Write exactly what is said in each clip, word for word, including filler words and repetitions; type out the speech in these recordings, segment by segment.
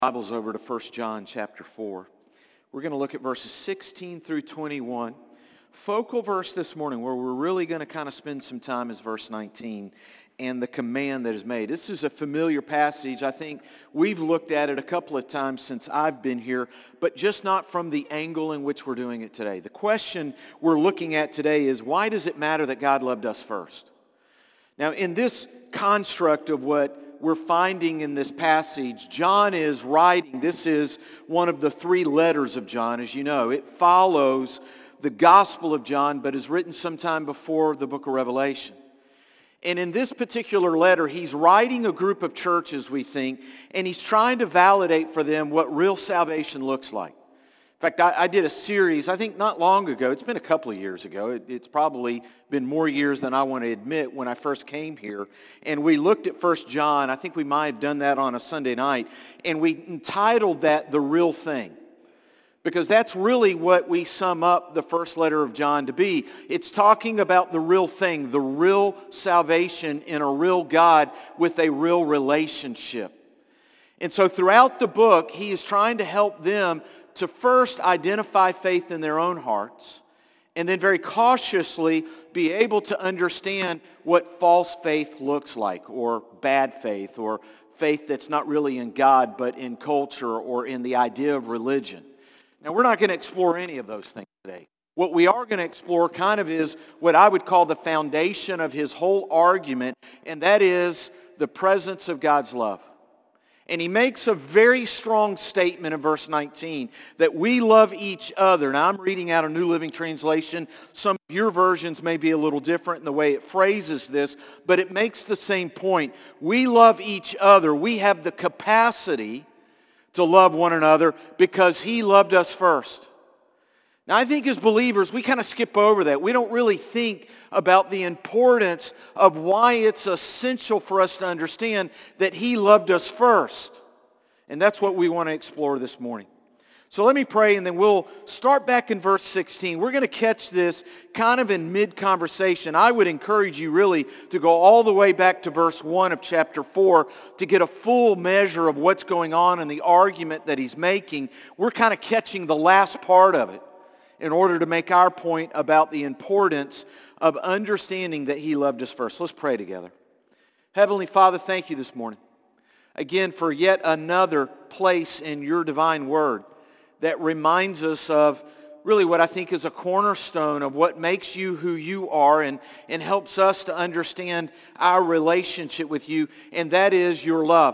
Bibles over to First John chapter four. We're going to look at verses sixteen through twenty-one. Focal verse this morning where we're really going to kind of spend some time is verse nineteen and the command that is made. This is a familiar passage. I think we've looked at it a couple of times since I've been here, but just not from the angle in which we're doing it today. The question we're looking at today is, why does it matter that God loved us first? Now, in this construct of what we're finding in this passage, John is writing. This is one of the three letters of John, as you know. It follows the Gospel of John, but is written sometime before the book of Revelation. And in this particular letter, he's writing a group of churches, we think, and he's trying to validate for them what real salvation looks like. In fact, I, I did a series, I think not long ago. It's been a couple of years ago. It, it's probably been more years than I want to admit when I first came here. And we looked at First John. I think we might have done that on a Sunday night. And we entitled that The Real Thing. Because that's really what we sum up the first letter of John to be. It's talking about the real thing, the real salvation in a real God with a real relationship. And so throughout the book, he is trying to help them to first identify faith in their own hearts, and then very cautiously be able to understand what false faith looks like, or bad faith, or faith that's not really in God, but in culture or in the idea of religion. Now, we're not going to explore any of those things today. What we are going to explore kind of is what I would call the foundation of his whole argument, and that is the presence of God's love. And he makes a very strong statement in verse nineteen that we love each other. Now, I'm reading out a New Living Translation. Some of your versions may be a little different in the way it phrases this, but it makes the same point. We love each other. We have the capacity to love one another because he loved us first. Now, I think as believers, we kind of skip over that. We don't really think about the importance of why it's essential for us to understand that he loved us first. And that's what we want to explore this morning. So let me pray, and then we'll start back in verse sixteen. We're going to catch this kind of in mid-conversation. I would encourage you really to go all the way back to verse one of chapter four to get a full measure of what's going on in the argument that he's making. We're kind of catching the last part of it in order to make our point about the importance of understanding that he loved us first. Let's pray together. Heavenly Father, thank you this morning, again, for yet another place in your divine word that reminds us of really what I think is a cornerstone of what makes you who you are, and, and helps us to understand our relationship with you, and that is your love.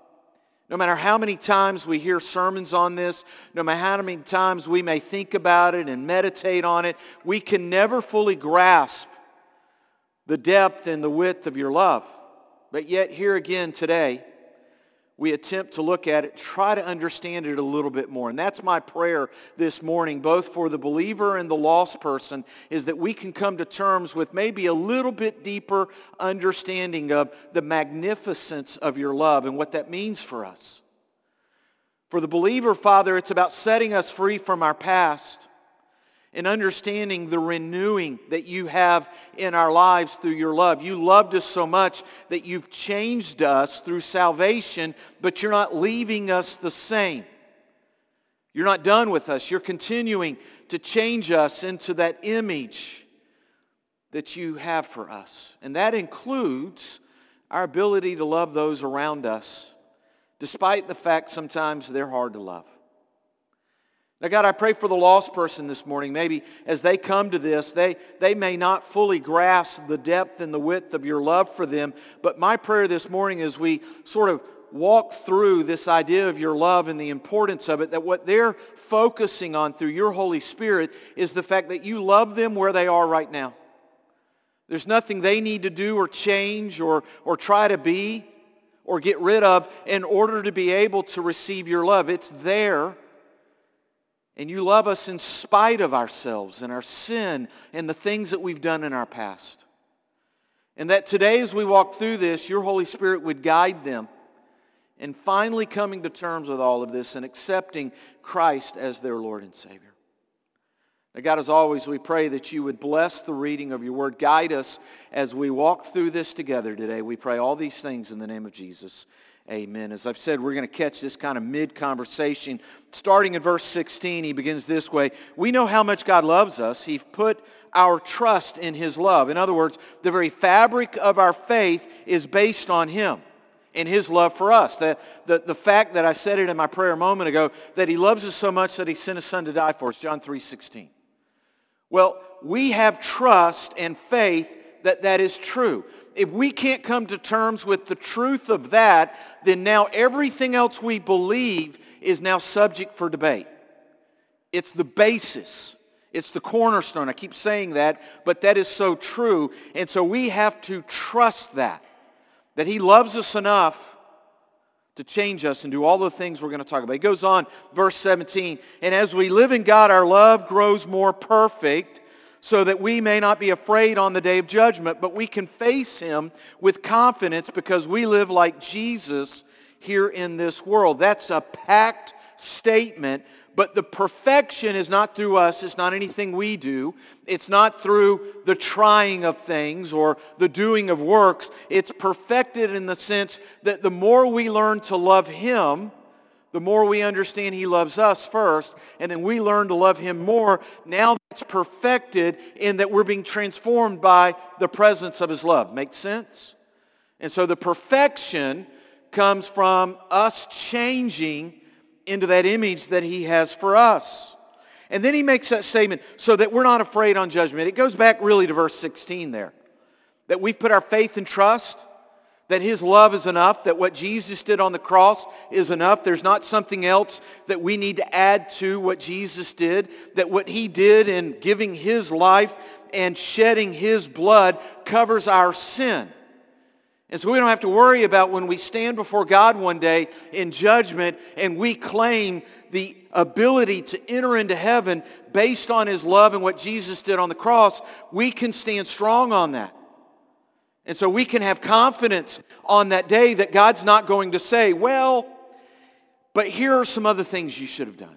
No matter how many times we hear sermons on this, no matter how many times we may think about it and meditate on it, we can never fully grasp the depth and the width of your love. But yet here again today, we attempt to look at it, try to understand it a little bit more. And that's my prayer this morning, both for the believer and the lost person, is that we can come to terms with maybe a little bit deeper understanding of the magnificence of your love and what that means for us. For the believer, Father, it's about setting us free from our past and understanding the renewing that you have in our lives through your love. You loved us so much that you've changed us through salvation, but you're not leaving us the same. You're not done with us. You're continuing to change us into that image that you have for us. And that includes our ability to love those around us, despite the fact sometimes they're hard to love. Now, God, I pray for the lost person this morning. Maybe as they come to this, they, they may not fully grasp the depth and the width of your love for them. But my prayer this morning as we sort of walk through this idea of your love and the importance of it, that what they're focusing on through your Holy Spirit is the fact that you love them where they are right now. There's nothing they need to do or change or, or try to be or get rid of in order to be able to receive your love. It's there. And you love us in spite of ourselves and our sin and the things that we've done in our past. And that today as we walk through this, your Holy Spirit would guide them in finally coming to terms with all of this and accepting Christ as their Lord and Savior. Now, God, as always, we pray that you would bless the reading of your word. Guide us as we walk through this together today. We pray all these things in the name of Jesus. Amen. As I've said, we're going to catch this kind of mid-conversation. Starting in verse sixteen, he begins this way. We know how much God loves us. He's put our trust in His love. In other words, the very fabric of our faith is based on Him and His love for us. The, the, the fact that I said it in my prayer a moment ago, that He loves us so much that He sent His Son to die for us, John three sixteen. Well, we have trust and faith that that is true. If we can't come to terms with the truth of that, then now everything else we believe is now subject for debate. It's the basis. It's the cornerstone. I keep saying that, but that is so true. And so we have to trust that, that He loves us enough to change us and do all the things we're going to talk about. He goes on, verse seventeen, and as we live in God, our love grows more perfect, so that we may not be afraid on the day of judgment, but we can face Him with confidence because we live like Jesus here in this world. That's a packed statement, but the perfection is not through us. It's not anything we do. It's not through the trying of things or the doing of works. It's perfected in the sense that the more we learn to love Him, the more we understand He loves us first, and then we learn to love Him more. Now that's perfected in that we're being transformed by the presence of His love. Make sense? And so the perfection comes from us changing into that image that He has for us. And then he makes that statement, so that we're not afraid on judgment. It goes back really to verse sixteen there. That we put our faith and trust, that His love is enough, that what Jesus did on the cross is enough. There's not something else that we need to add to what Jesus did, that what He did in giving His life and shedding His blood covers our sin. And so we don't have to worry about when we stand before God one day in judgment and we claim the ability to enter into heaven based on His love and what Jesus did on the cross. We can stand strong on that. And so we can have confidence on that day that God's not going to say, well, but here are some other things you should have done.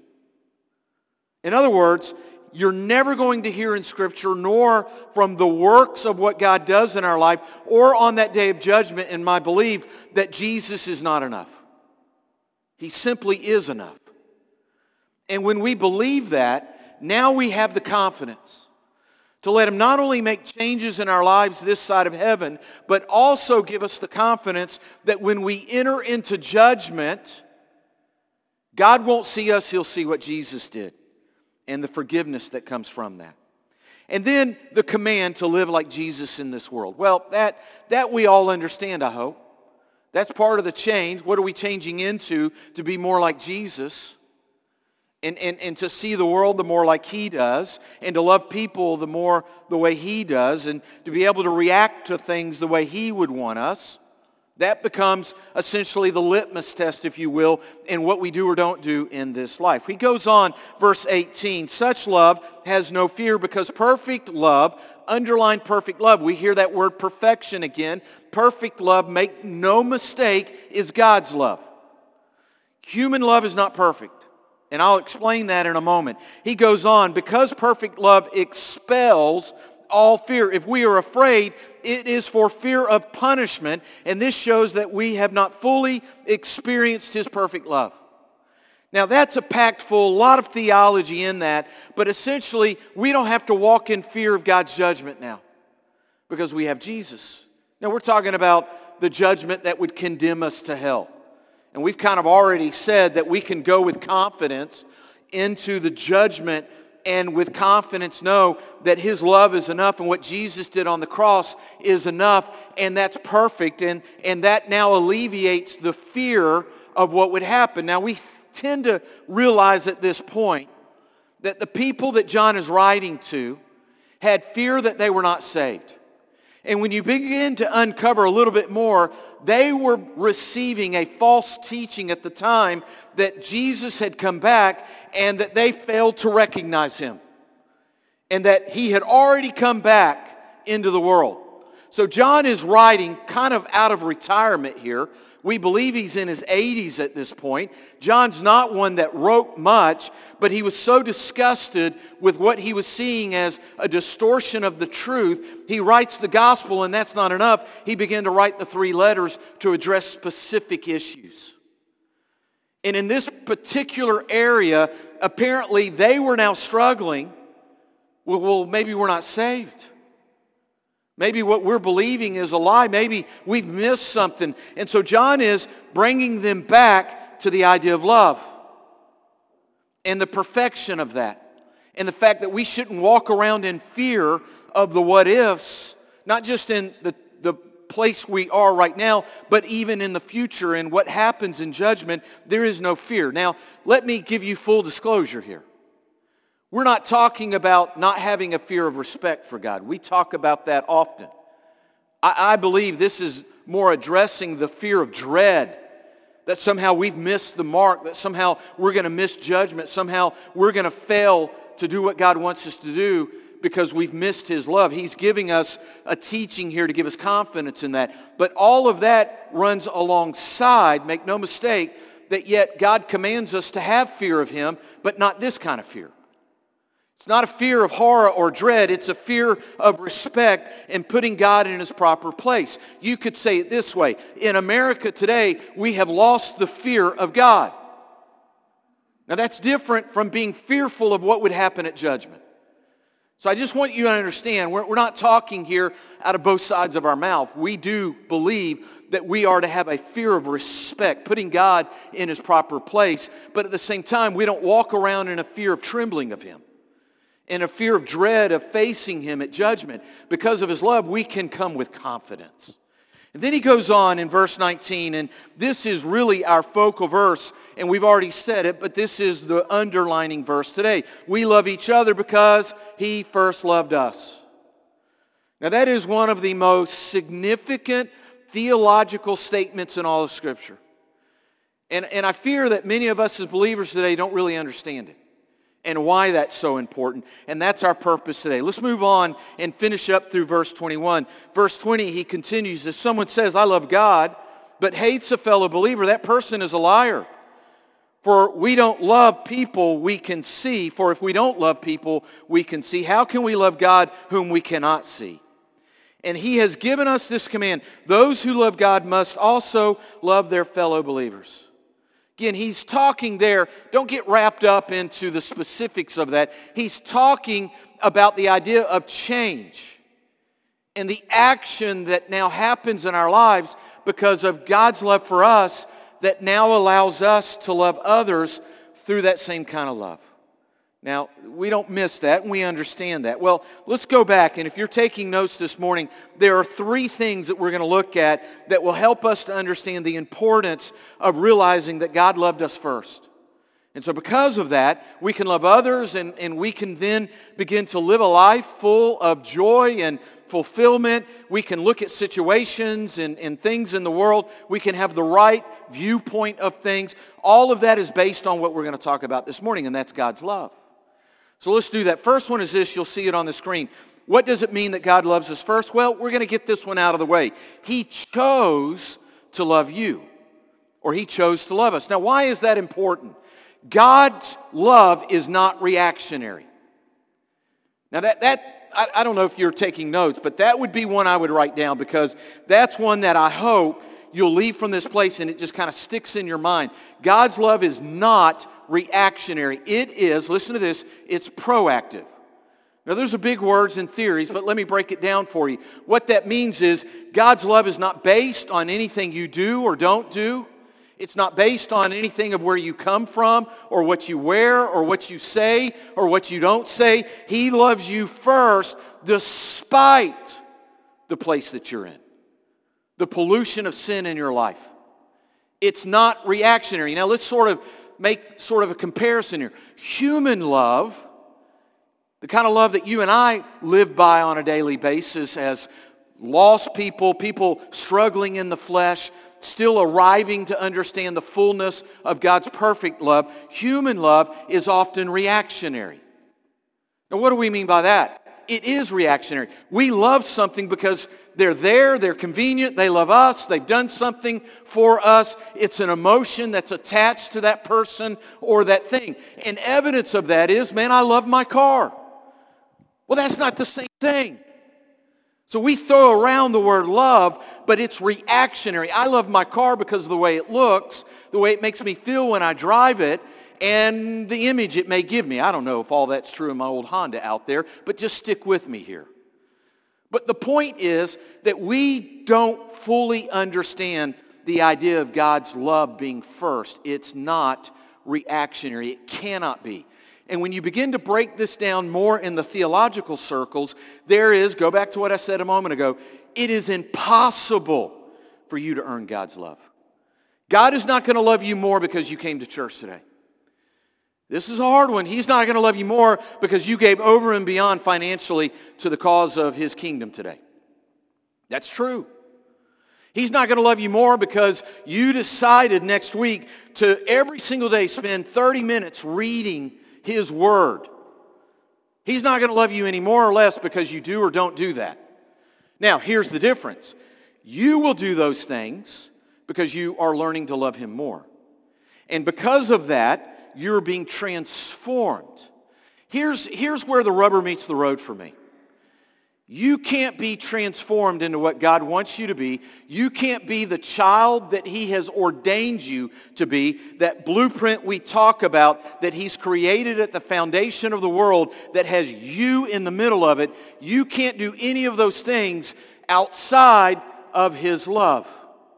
In other words, you're never going to hear in Scripture, nor from the works of what God does in our life, or on that day of judgment, in my belief, that Jesus is not enough. He simply is enough. And when we believe that, now we have the confidence to let Him not only make changes in our lives this side of heaven, but also give us the confidence that when we enter into judgment, God won't see us, He'll see what Jesus did and the forgiveness that comes from that. And then the command to live like Jesus in this world. Well, that, that we all understand, I hope. That's part of the change. What are we changing into to be more like Jesus? And, and, and to see the world the more like He does, and to love people the more the way He does, and to be able to react to things the way He would want us. That becomes essentially the litmus test, if you will, in what we do or don't do in this life. He goes on, verse eighteen, such love has no fear because perfect love, underline perfect love. We hear that word perfection again. Perfect love, make no mistake, is God's love. Human love is not perfect. And I'll explain that in a moment. He goes on, because perfect love expels all fear. If we are afraid, it is for fear of punishment, and this shows that we have not fully experienced His perfect love. Now that's a packed full, a lot of theology in that, but essentially we don't have to walk in fear of God's judgment now because we have Jesus. Now we're talking about the judgment that would condemn us to hell. And we've kind of already said that we can go with confidence into the judgment and with confidence know that His love is enough and what Jesus did on the cross is enough, and that's perfect, and, and that now alleviates the fear of what would happen. Now we tend to realize at this point that the people that John is writing to had fear that they were not saved. And when you begin to uncover a little bit more, they were receiving a false teaching at the time that Jesus had come back and that they failed to recognize Him. And that He had already come back into the world. So John is writing kind of out of retirement here We believe he's in his eighties at this point. John's not one that wrote much, but he was so disgusted with what he was seeing as a distortion of the truth, he writes the gospel, and that's not enough. He began to write the three letters to address specific issues. And in this particular area, apparently they were now struggling. Well, well, maybe we're not saved. Maybe what we're believing is a lie. Maybe we've missed something. And so John is bringing them back to the idea of love and the perfection of that. And the fact that we shouldn't walk around in fear of the what-ifs, not just in the, the place we are right now, but even in the future and what happens in judgment, there is no fear. Now, let me give you full disclosure here. We're not talking about not having a fear of respect for God. We talk about that often. I, I believe this is more addressing the fear of dread, that somehow we've missed the mark, that somehow we're going to miss judgment, somehow we're going to fail to do what God wants us to do because we've missed his love. He's giving us a teaching here to give us confidence in that. But all of that runs alongside, make no mistake, that yet God commands us to have fear of him, but not this kind of fear. It's not a fear of horror or dread. It's a fear of respect and putting God in his proper place. You could say it this way. In America today, we have lost the fear of God. Now that's different from being fearful of what would happen at judgment. So I just want you to understand, we're, we're not talking here out of both sides of our mouth. We do believe that we are to have a fear of respect, putting God in his proper place. But at the same time, we don't walk around in a fear of trembling of him, in a fear of dread of facing him at judgment. Because of his love, we can come with confidence. And then he goes on in verse nineteen, and this is really our focal verse, and we've already said it, but this is the underlining verse today. We love each other because he first loved us. Now that is one of the most significant theological statements in all of Scripture. And, and I fear that many of us as believers today don't really understand it and why that's so important. And that's our purpose today. Let's move on and finish up through verse twenty-one. Verse twenty, he continues, if someone says, I love God, but hates a fellow believer, that person is a liar. For we don't love people we can see. For if we don't love people we can see, how can we love God whom we cannot see? And he has given us this command. Those who love God must also love their fellow believers. Again, he's talking there. Don't get wrapped up into the specifics of that. He's talking about the idea of change and the action that now happens in our lives because of God's love for us that now allows us to love others through that same kind of love. Now, we don't miss that, and we understand that. Well, let's go back, and if you're taking notes this morning, there are three things that we're going to look at that will help us to understand the importance of realizing that God loved us first. And so because of that, we can love others, and, and we can then begin to live a life full of joy and fulfillment. We can look at situations and, and things in the world. We can have the right viewpoint of things. All of that is based on what we're going to talk about this morning, and that's God's love. So let's do that. First one is this. You'll see it on the screen. What does it mean that God loves us first? Well, we're going to get this one out of the way. He chose to love you, or he chose to love us. Now, why is that important? God's love is not reactionary. Now, that, that I, I don't know if you're taking notes, but that would be one I would write down because that's one that I hope you'll leave from this place and it just kind of sticks in your mind. God's love is not reactionary. It is, listen to this, it's proactive. Now there's a big words and theories, but let me break it down for you. What that means is God's love is not based on anything you do or don't do. It's not based on anything of where you come from or what you wear or what you say or what you don't say. He loves you first despite the place that you're in, the pollution of sin in your life. It's not reactionary. Now let's sort of make sort of a comparison here. Human love, the kind of love that you and I live by on a daily basis as lost people, people struggling in the flesh, still arriving to understand the fullness of God's perfect love. Human love is often reactionary. Now what do we mean by that? it is reactionary. We love something because they're there, they're convenient, they love us, they've done something for us. It's an emotion that's attached to that person or that thing. And evidence of that is, man, I love my car. Well, that's not the same thing. So we throw around the word love, but it's reactionary. I love my car because of the way it looks, the way it makes me feel when I drive it, and the image it may give me. I don't know if all that's true in my old Honda out there, but just stick with me here. But the point is that we don't fully understand the idea of God's love being first. It's not reactionary. It cannot be. And when you begin to break this down more in the theological circles, there is, go back to what I said a moment ago, it is impossible for you to earn God's love. God is not going to love you more because you came to church today. This is a hard one. He's not going to love you more because you gave over and beyond financially to the cause of his kingdom today. That's true. He's not going to love you more because you decided next week to every single day spend thirty minutes reading his word. He's not going to love you any more or less because you do or don't do that. Now, here's the difference. You will do those things because you are learning to love him more. And because of that, you're being transformed. Here's, here's where the rubber meets the road for me. You can't be transformed into what God wants you to be. You can't be the child that he has ordained you to be, that blueprint we talk about that he's created at the foundation of the world that has you in the middle of it. You can't do any of those things outside of his love.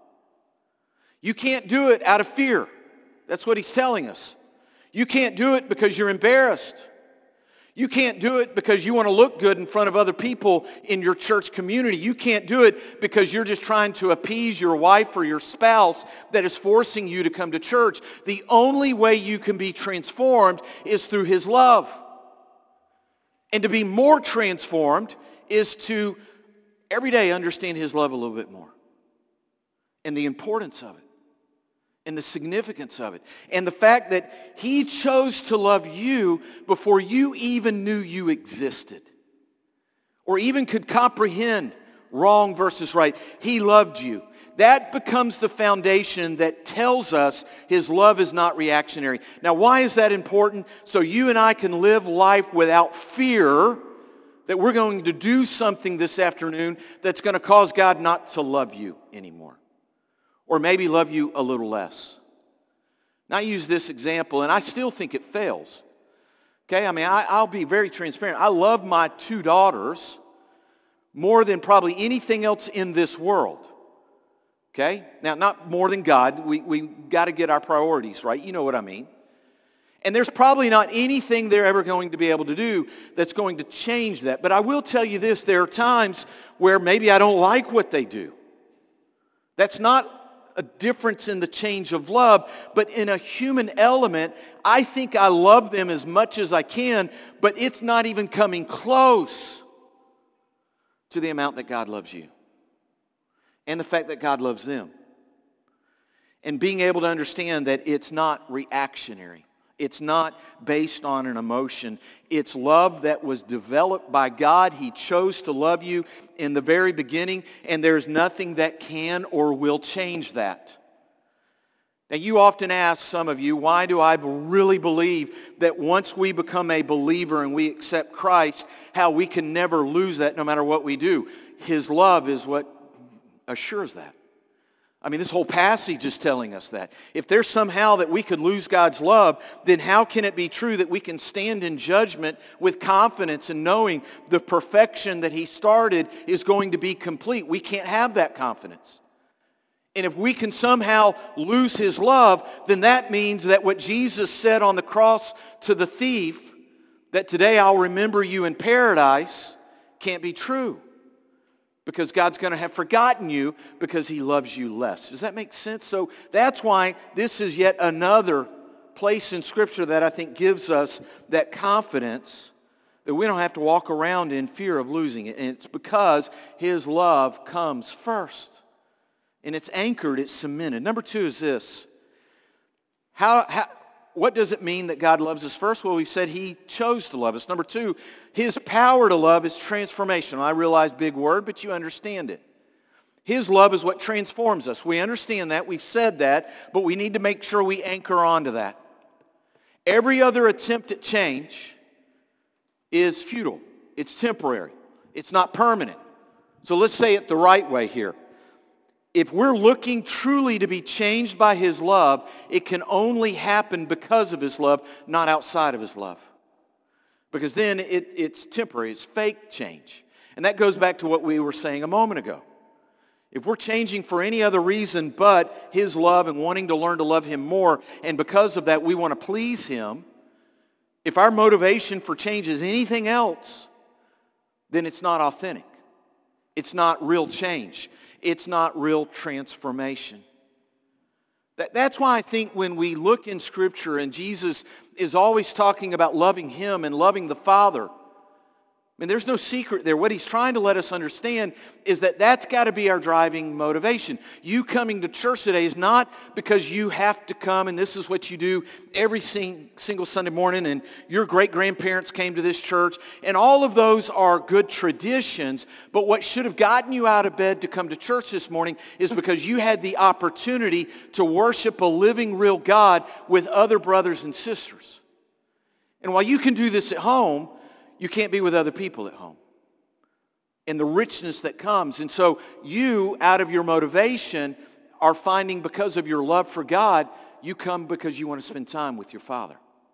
You can't do it out of fear. That's what he's telling us. You can't do it because you're embarrassed. You can't do it because you want to look good in front of other people in your church community. You can't do it because you're just trying to appease your wife or your spouse that is forcing you to come to church. The only way you can be transformed is through his love. And to be more transformed is to every day understand his love a little bit more and the importance of it. And the significance of it. And the fact that he chose to love you before you even knew you existed. Or even could comprehend wrong versus right. He loved you. That becomes the foundation that tells us his love is not reactionary. Now, why is that important? So you and I can live life without fear that we're going to do something this afternoon that's going to cause God not to love you anymore. Or maybe love you a little less. Now I use this example, and I still think it fails. Okay, I mean, I, I'll be very transparent. I love my two daughters more than probably anything else in this world. Okay? Now, not more than God. We we got to get our priorities right. You know what I mean. And there's probably not anything they're ever going to be able to do that's going to change that. But I will tell you this, there are times where maybe I don't like what they do. That's not a difference in the change of love, but in a human element, I think I love them as much as I can, but it's not even coming close to the amount that God loves you. And the fact that God loves them. And being able to understand that it's not reactionary. It's not based on an emotion. It's love that was developed by God. He chose to love you in the very beginning, and there's nothing that can or will change that. Now, you often ask, some of you, why do I really believe that once we become a believer and we accept Christ, how we can never lose that no matter what we do? His love is what assures that. I mean, this whole passage is telling us that. If there's somehow that we could lose God's love, then how can it be true that we can stand in judgment with confidence and knowing the perfection that he started is going to be complete? We can't have that confidence. And if we can somehow lose his love, then that means that what Jesus said on the cross to the thief, that today I'll remember you in paradise, can't be true. Because God's going to have forgotten you because he loves you less. Does that make sense? So that's why this is yet another place in Scripture that I think gives us that confidence that we don't have to walk around in fear of losing it. And it's because his love comes first. And it's anchored, it's cemented. Number two is this. How, how, what does it mean that God loves us first? Well, we've said he chose to love us. Number two, his power to love is transformational. I realize big word, but you understand it. His love is what transforms us. We understand that. We've said that, but we need to make sure we anchor onto that. Every other attempt at change is futile. It's temporary. It's not permanent. So let's say it the right way here. If we're looking truly to be changed by his love, it can only happen because of his love, not outside of his love. Because then it, it's temporary. It's fake change. And that goes back to what we were saying a moment ago. If we're changing for any other reason but his love and wanting to learn to love him more, and because of that we want to please him, if our motivation for change is anything else, then it's not authentic. It's not real change. It's not real transformation. That, that's why I think when we look in Scripture and Jesus is always talking about loving him and loving the Father, I mean, there's no secret there. What he's trying to let us understand is that that's got to be our driving motivation. You coming to church today is not because you have to come and this is what you do every sing, single Sunday morning and your great-grandparents came to this church, and all of those are good traditions, but what should have gotten you out of bed to come to church this morning is because you had the opportunity to worship a living, real God with other brothers and sisters. And while you can do this at home, you can't be with other people at home. And the richness that comes. And so you, out of your motivation, are finding because of your love for God, you come because you want to spend time with your Father.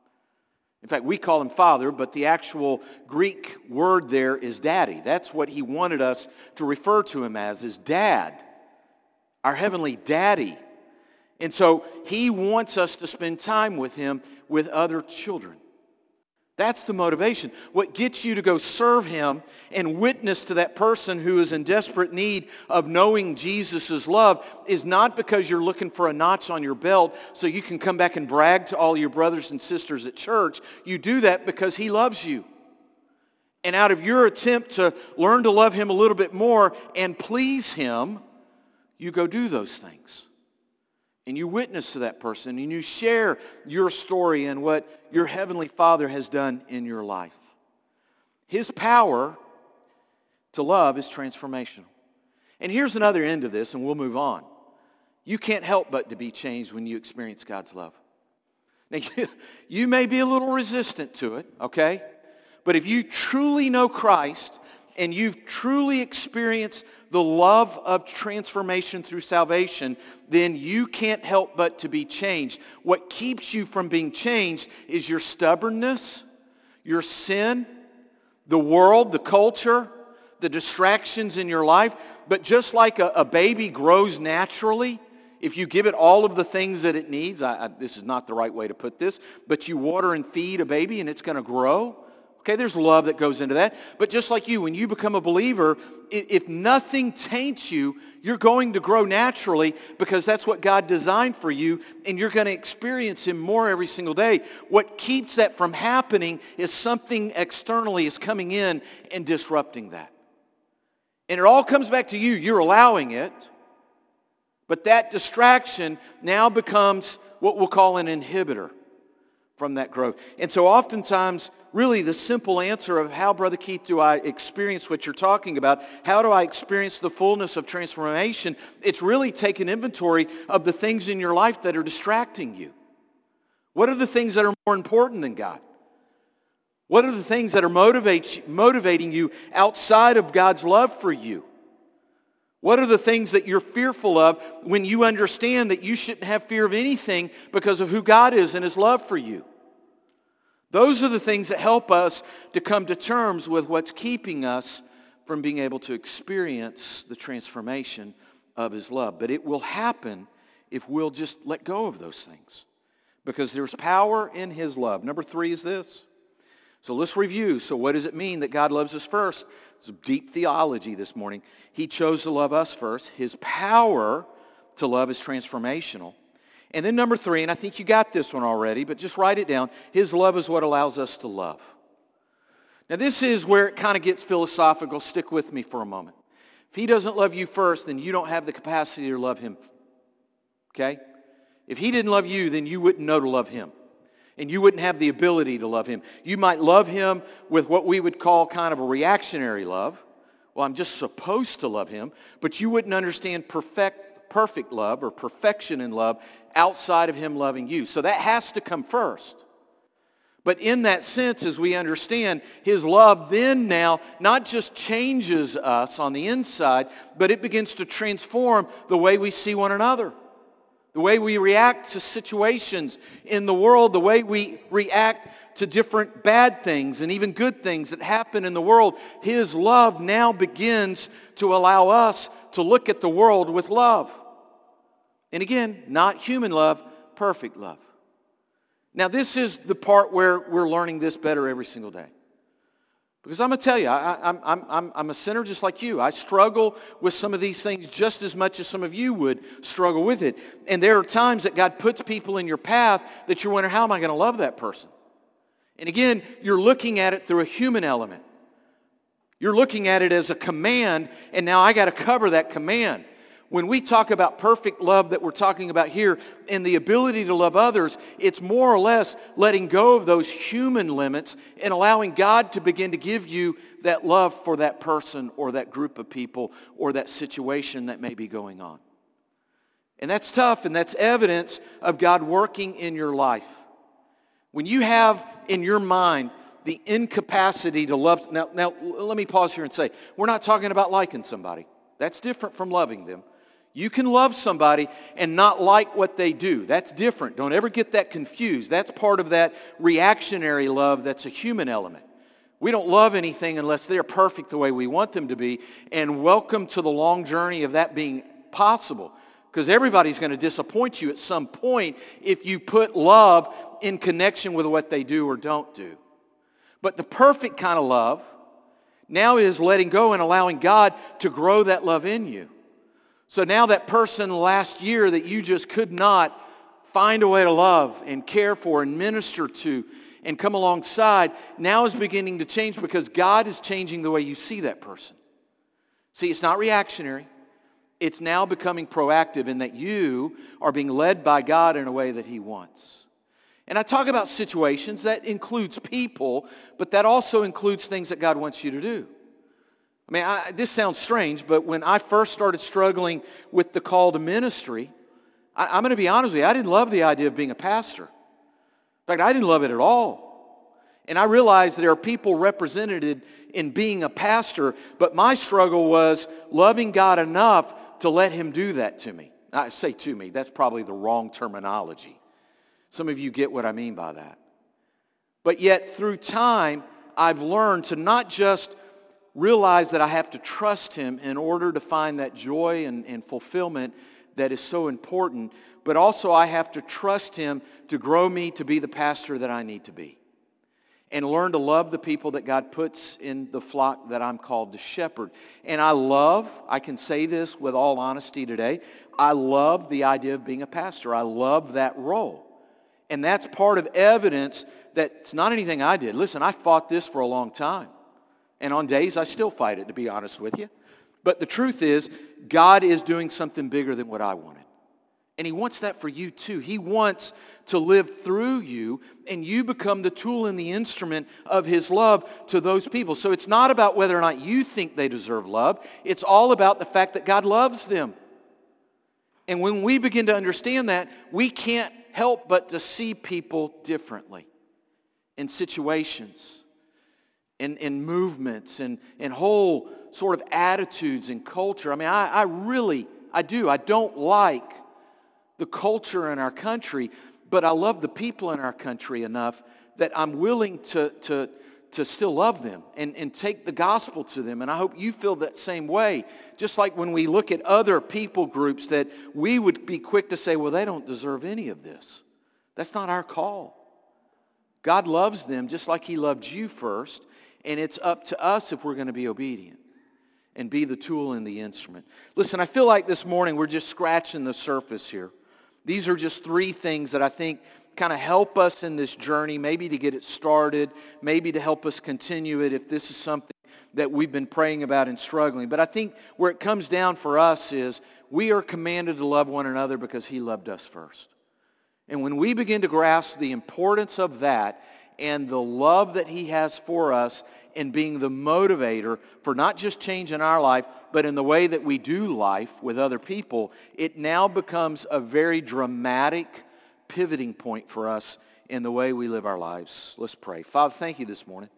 In fact, we call him Father, but the actual Greek word there is Daddy. That's what he wanted us to refer to him as, is Dad. Our heavenly Daddy. And so he wants us to spend time with him with other children. That's the motivation. What gets you to go serve him and witness to that person who is in desperate need of knowing Jesus' love is not because you're looking for a notch on your belt so you can come back and brag to all your brothers and sisters at church. You do that because he loves you. And out of your attempt to learn to love him a little bit more and please him, you go do those things. And you witness to that person, and you share your story and what your Heavenly Father has done in your life. His power to love is transformational. And here's another end of this, and we'll move on. You can't help but to be changed when you experience God's love. Now, you may be a little resistant to it, okay? But if you truly know Christ, and you've truly experienced the love of transformation through salvation, then you can't help but to be changed. What keeps you from being changed is your stubbornness, your sin, the world, the culture, the distractions in your life. But just like a, a baby grows naturally, if you give it all of the things that it needs, I, I, this is not the right way to put this, but you water and feed a baby and it's going to grow. Okay, there's love that goes into that. But just like you, when you become a believer, if nothing taints you, you're going to grow naturally because that's what God designed for you, and you're going to experience him more every single day. What keeps that from happening is something externally is coming in and disrupting that. And it all comes back to you. You're allowing it. But that distraction now becomes what we'll call an inhibitor from that growth. And so oftentimes, really the simple answer of how, Brother Keith, do I experience what you're talking about? How do I experience the fullness of transformation? It's really taking inventory of the things in your life that are distracting you. What are the things that are more important than God? What are the things that are motivate, motivating you outside of God's love for you? What are the things that you're fearful of when you understand that you shouldn't have fear of anything because of who God is and his love for you? Those are the things that help us to come to terms with what's keeping us from being able to experience the transformation of his love. But it will happen if we'll just let go of those things, because there's power in his love. Number three is this. So let's review. So what does it mean that God loves us first? It's a deep theology this morning. He chose to love us first. His power to love is transformational. And then number three, and I think you got this one already, but just write it down. His love is what allows us to love. Now this is where it kind of gets philosophical. Stick with me for a moment. If he doesn't love you first, then you don't have the capacity to love him. Okay? If he didn't love you, then you wouldn't know to love him. And you wouldn't have the ability to love him. You might love him with what we would call kind of a reactionary love. Well, I'm just supposed to love him. But you wouldn't understand perfect, perfect love or perfection in love outside of him loving you. So that has to come first. But in that sense, as we understand, his love then now not just changes us on the inside, but it begins to transform the way we see one another. The way we react to situations in the world, the way we react to different bad things and even good things that happen in the world. His love now begins to allow us to look at the world with love. And again, not human love, perfect love. Now this is the part where we're learning this better every single day. Because I'm going to tell you, I, I'm, I'm, I'm, I'm a sinner just like you. I struggle with some of these things just as much as some of you would struggle with it. And there are times that God puts people in your path that you're wondering, how am I going to love that person? And again, you're looking at it through a human element. You're looking at it as a command, and now I got to cover that command. When we talk about perfect love that we're talking about here and the ability to love others, it's more or less letting go of those human limits and allowing God to begin to give you that love for that person or that group of people or that situation that may be going on. And that's tough, and that's evidence of God working in your life. When you have in your mind the incapacity to love... Now, now let me pause here and say, we're not talking about liking somebody. That's different from loving them. You can love somebody and not like what they do. That's different. Don't ever get that confused. That's part of that reactionary love that's a human element. We don't love anything unless they're perfect the way we want them to be. And welcome to the long journey of that being possible. Because everybody's going to disappoint you at some point if you put love in connection with what they do or don't do. But the perfect kind of love now is letting go and allowing God to grow that love in you. So now that person last year that you just could not find a way to love and care for and minister to and come alongside, now is beginning to change because God is changing the way you see that person. See, it's not reactionary. It's now becoming proactive in that you are being led by God in a way that he wants. And I talk about situations, that includes people, but that also includes things that God wants you to do. I mean, I, this sounds strange, but when I first started struggling with the call to ministry, I, I'm going to be honest with you, I didn't love the idea of being a pastor. In fact, I didn't love it at all. And I realized there are people represented in being a pastor, but my struggle was loving God enough to let him do that to me. I say to me, that's probably the wrong terminology. Some of you get what I mean by that. But yet, through time, I've learned to not just realize that I have to trust him in order to find that joy and, and fulfillment that is so important, but also I have to trust him to grow me to be the pastor that I need to be. And learn to love the people that God puts in the flock that I'm called to shepherd. And I love, I can say this with all honesty today, I love the idea of being a pastor. I love that role. And that's part of evidence that it's not anything I did. Listen, I fought this for a long time. And on days I still fight it, to be honest with you. But the truth is, God is doing something bigger than what I wanted. And he wants that for you too. He wants to live through you, and you become the tool and the instrument of his love to those people. So it's not about whether or not you think they deserve love. It's all about the fact that God loves them. And when we begin to understand that, we can't help but to see people differently in situations, in, in movements, and in whole sort of attitudes and culture. I mean, I, I really, I do. I don't like the culture in our country, but I love the people in our country enough that I'm willing to, to, to still love them and, and take the gospel to them. And I hope you feel that same way. Just like when we look at other people groups that we would be quick to say, well, they don't deserve any of this. That's not our call. God loves them just like he loved you first, and it's up to us if we're going to be obedient and be the tool and the instrument. Listen, I feel like this morning we're just scratching the surface here. These are just three things that I think kind of help us in this journey, maybe to get it started, maybe to help us continue it if this is something that we've been praying about and struggling. But I think where it comes down for us is we are commanded to love one another because he loved us first. And when we begin to grasp the importance of that and the love that he has for us in being the motivator for not just change in our life, but in the way that we do life with other people, it now becomes a very dramatic pivoting point for us in the way we live our lives. Let's pray. Father, thank you this morning.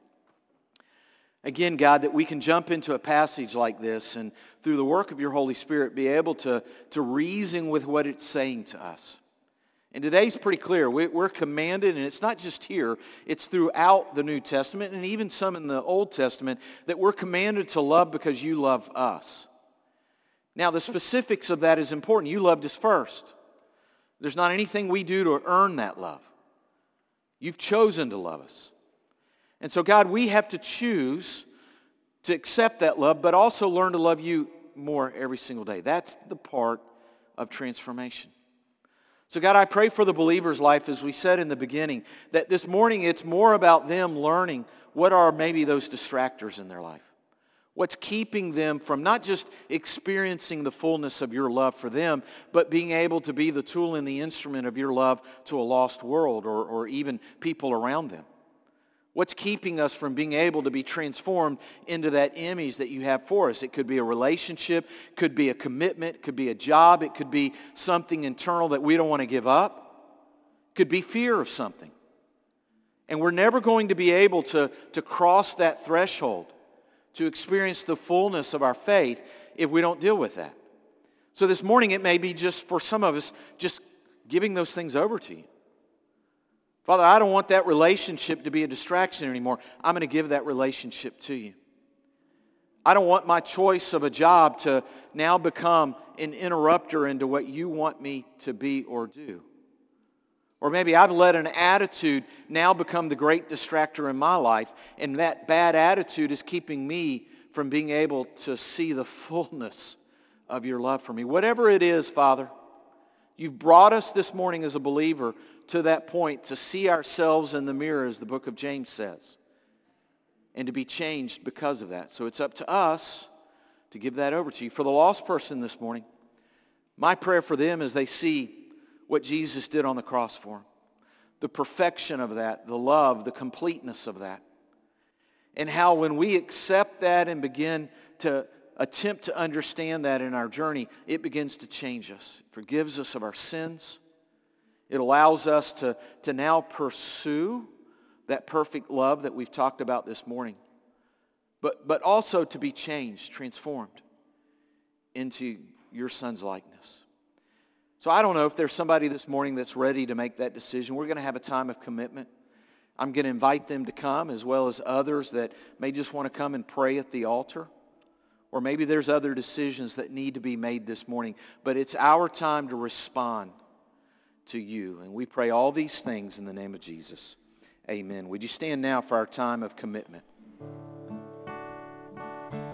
Again, God, that we can jump into a passage like this and through the work of your Holy Spirit be able to, to reason with what it's saying to us. And today's pretty clear. We, we're commanded, and it's not just here, it's throughout the New Testament and even some in the Old Testament, that we're commanded to love because you love us. Now, the specifics of that is important. You loved us first. There's not anything we do to earn that love. You've chosen to love us. And so, God, we have to choose to accept that love, but also learn to love you more every single day. That's the part of transformation. So, God, I pray for the believer's life, as we said in the beginning, that this morning it's more about them learning what are maybe those distractors in their life. What's keeping them from not just experiencing the fullness of your love for them, but being able to be the tool and the instrument of your love to a lost world or, or even people around them. What's keeping us from being able to be transformed into that image that you have for us? It could be a relationship, could be a commitment, could be a job, it could be something internal that we don't want to give up. It could be fear of something. And we're never going to be able to, to cross that threshold to experience the fullness of our faith if we don't deal with that. So this morning it may be just for some of us just giving those things over to you. Father, I don't want that relationship to be a distraction anymore. I'm going to give that relationship to you. I don't want my choice of a job to now become an interrupter into what you want me to be or do. Or maybe I've let an attitude now become the great distractor in my life, and that bad attitude is keeping me from being able to see the fullness of your love for me. Whatever it is, Father, you've brought us this morning as a believer to that point to see ourselves in the mirror, as the book of James says, and to be changed because of that. So it's up to us to give that over to you. For the lost person this morning, my prayer for them is they see what Jesus did on the cross for them, the perfection of that, the love, the completeness of that, and how when we accept that and begin to attempt to understand that in our journey, it begins to change us. It forgives us of our sins. It allows us to, to now pursue that perfect love that we've talked about this morning, but, but also to be changed, transformed into your Son's likeness. So I don't know if there's somebody this morning that's ready to make that decision. We're going to have a time of commitment. I'm going to invite them to come, as well as others that may just want to come and pray at the altar. Or maybe there's other decisions that need to be made this morning. But it's our time to respond to you. And we pray all these things in the name of Jesus. Amen. Would you stand now for our time of commitment?